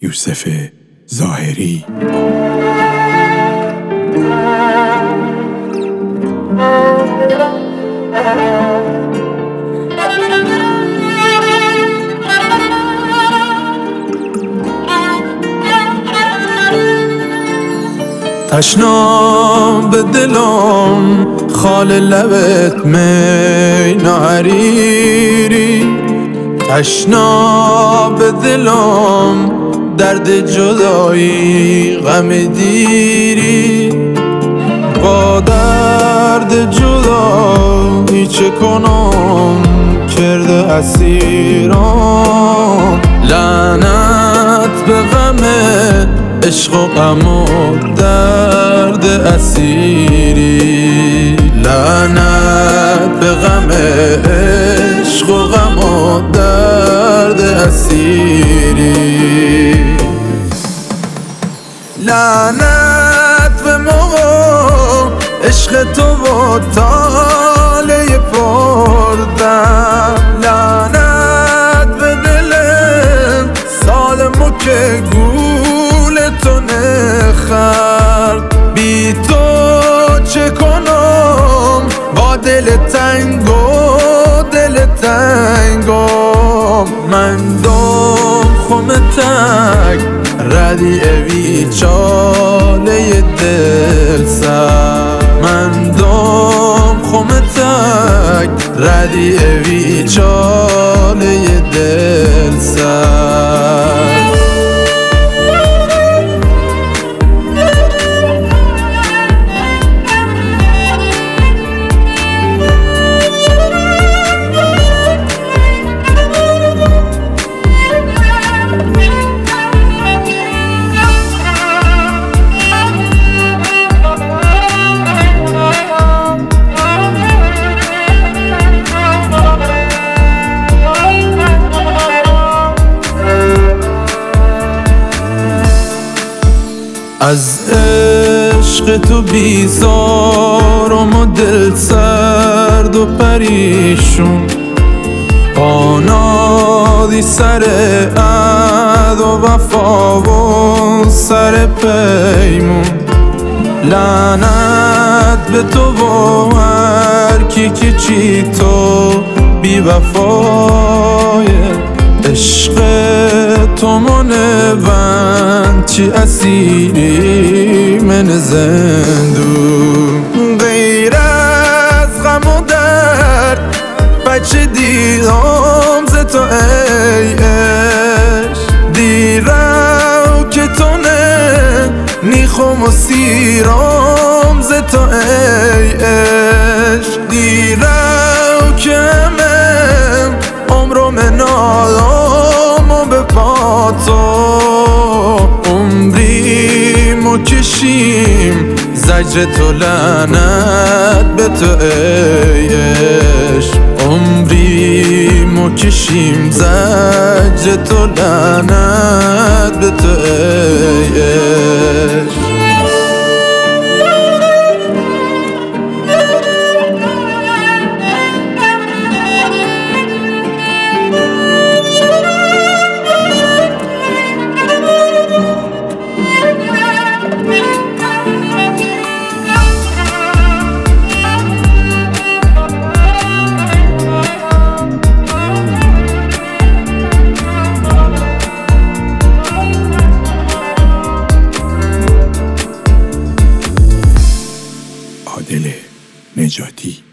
یوسف ظاهری. تشنا به دلم خال لبت می نحریری، تشنا به دلم درد جدایی غم دیری. با درد جدایی چه کنم کرده اسیرم، لعنت به غم عشق و غم و درد اسیری، لعنت به غم عشق و غم و درد اسیری. لعنت به موقع عشق تو و طاله پردم، لعنت به دلم سالمو که گول تو نخرد. بی تو چه کنم با دل تنگو دل تنگم، من دم خم تک ردی اوی چاله دل سر، من دم خم تک ردی اوی چاله دل سر. از عشق تو بیزارم و دل سرد و پریشون، پانادی سر عهد و وفا و سر پیمون. لعنت به تو و هر کی که چی تو بی وفایه، عشق تو منوند چی اسیری من زندون. غیر از غم و درد بچه دیدم ز تو ای عشق، دیرم که تو نه نیخم و سیرم ز تو ای عشق، دیرم که همه عمرو منادم و به پا تو عمریمو کشیم زجر تو لعنت به تو ای عشق، عمریمو کشیم زجر تو لعنت به تو ای عشق. عادل نجاتی.